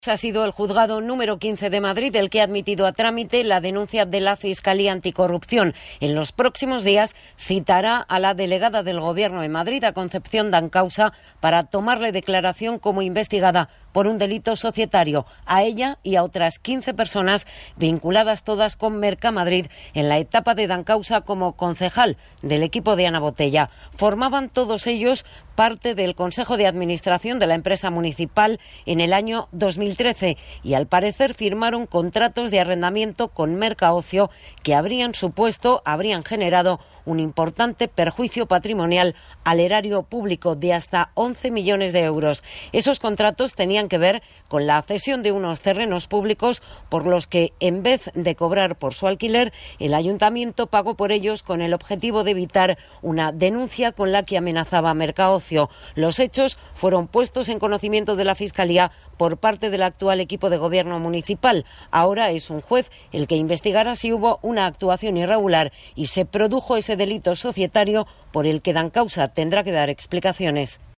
Ha sido el juzgado número 15 de Madrid el que ha admitido a trámite la denuncia de la Fiscalía Anticorrupción. En los próximos días citará a la delegada del Gobierno en Madrid, a Concepción Dancausa, para tomarle declaración como investigada por un delito societario, a ella y a otras 15 personas vinculadas todas con Mercamadrid en la etapa de Dancausa como concejal del equipo de Ana Botella. Formaban todos ellos parte del Consejo de Administración de la empresa municipal en el año 2013 y al parecer firmaron contratos de arrendamiento con Mercaocio que habrían generado un importante perjuicio patrimonial al erario público de hasta 11 millones de euros. Esos contratos tenían que ver con la cesión de unos terrenos públicos por los que, en vez de cobrar por su alquiler, el ayuntamiento pagó por ellos con el objetivo de evitar una denuncia con la que amenazaba Mercaocio. Los hechos fueron puestos en conocimiento de la Fiscalía por parte del actual equipo de gobierno municipal. Ahora es un juez el que investigará si hubo una actuación irregular y se produjo ese delito societario por el que Dancausa tendrá que dar explicaciones.